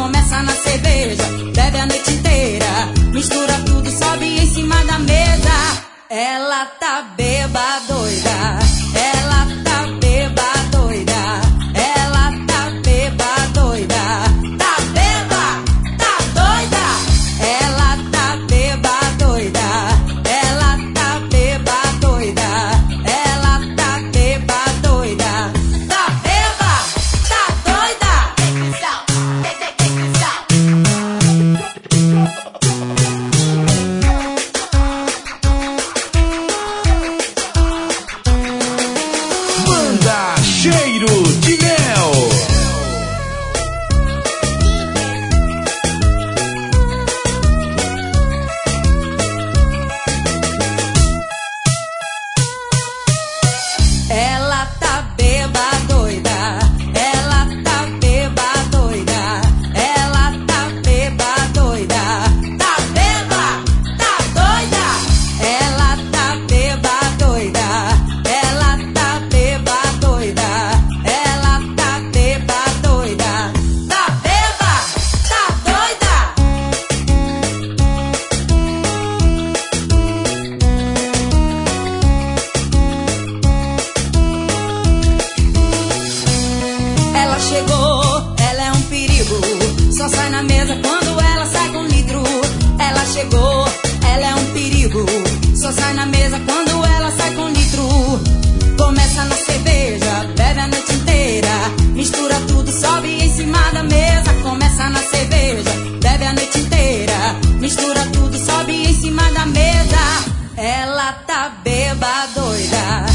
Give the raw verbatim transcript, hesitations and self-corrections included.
começa na cerveja, bebe a noite inteira, mistura tudo, sobe em cima da mesa. Ela tá beba doida, ela tá beba doida, ela tá beba doida, tá beba, tá doida, ela tá beba doida, ela tá beba doida, ela tá beba doida, tá beba, tá doida. Take this out, take, take, take this out. Banda Cheiro de Mel. Ela tá beba doida, ela tá beba doida, ela tá beba doida, tá beba, tá doida, ela tá beba doida, ela tá beba doida, ela tá beba doida, tá beba, tá doida. Ela chegou, ela é um perigo, só sai na mesa quando ela sai com litro. Ela chegou, ela é um perigo, só sai na mesa quando ela sai com litro. Começa na cerveja, bebe a noite inteira, mistura tudo, sobe em cima da mesa. Começa na cerveja, bebe a noite inteira, mistura tudo, sobe em cima da mesa. Ela tá beba doida,